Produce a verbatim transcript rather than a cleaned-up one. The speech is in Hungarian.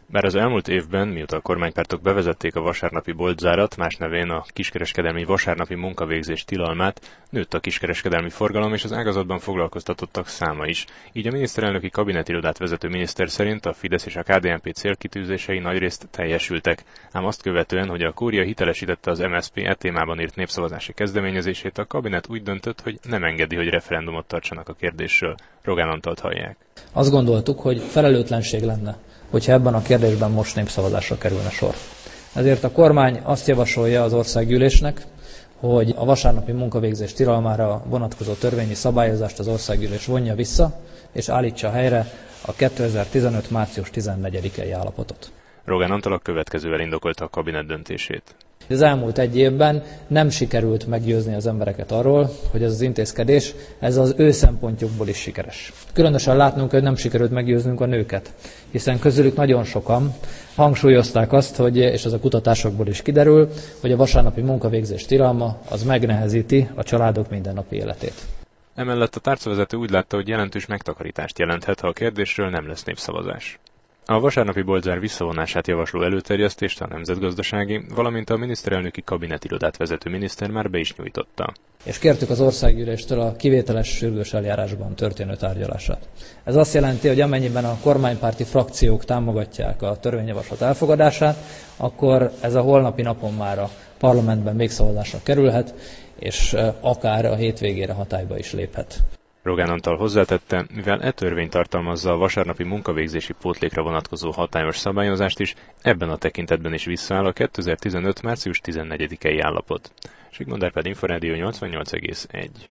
Bár az elmúlt évben, mióta a kormánypártok bevezették a vasárnapi boltzárat, más nevén a kiskereskedelmi vasárnapi munkavégzés tilalmát, nőtt a kiskereskedelmi forgalom és az ágazatban foglalkoztatottak száma is. Így a miniszterelnöki kabinetirodát vezető miniszter szerint a Fidesz és a ká dé en pé célkitűzései nagyrészt teljesültek. Ám azt követően, hogy a kúria hitelesítette az em es zé pé e témában írt népszavazási kezdeményezését, a kabinet úgy döntött, hogy nem engedi, hogy referendumot tartsanak a kérdésről. Rogán Antalt hallják. Azt gondoltuk, hogy felelőtlenség lenne, hogyha ebben a kérdésben most népszavazásra kerülne sor. Ezért a kormány azt javasolja az országgyűlésnek, hogy a vasárnapi munkavégzés tilalmára vonatkozó törvényi szabályozást az országgyűlés vonja vissza, és állítsa helyre a kétezer-tizenöt. március tizennegyedikei állapotot. Rogán Antal a következővel indokolta a kabinet döntését. Az elmúlt egy évben nem sikerült meggyőzni az embereket arról, hogy ez az intézkedés, ez az ő szempontjukból is sikeres. Különösen látnunk, hogy nem sikerült meggyőznünk a nőket, hiszen közülük nagyon sokan hangsúlyozták azt, hogy, és ez a kutatásokból is kiderül, hogy a vasárnapi munkavégzés tilalma az megnehezíti a családok mindennapi életét. Emellett a tárcavezető úgy látta, hogy jelentős megtakarítást jelenthet, ha a kérdésről nem lesz népszavazás. A vasárnapi boltzár visszavonását javasló előterjesztést a nemzetgazdasági, valamint a miniszterelnöki kabinetirodát vezető miniszter már be is nyújtotta. És kértük az országgyűléstől a kivételes sürgős eljárásban történő tárgyalását. Ez azt jelenti, hogy amennyiben a kormánypárti frakciók támogatják a törvényjavaslat elfogadását, akkor ez a holnapi napon már a parlamentben még szavazásra kerülhet, és akár a hétvégére hatályba is léphet. Rogán Antal hozzátette, mivel e törvény tartalmazza a vasárnapi munkavégzési pótlékra vonatkozó hatályos szabályozást is, ebben a tekintetben is visszaáll a kétezer-tizenöt. március tizennegyedikei állapot. Sigmond Árpád, Inforádió nyolcvannyolc egész egy.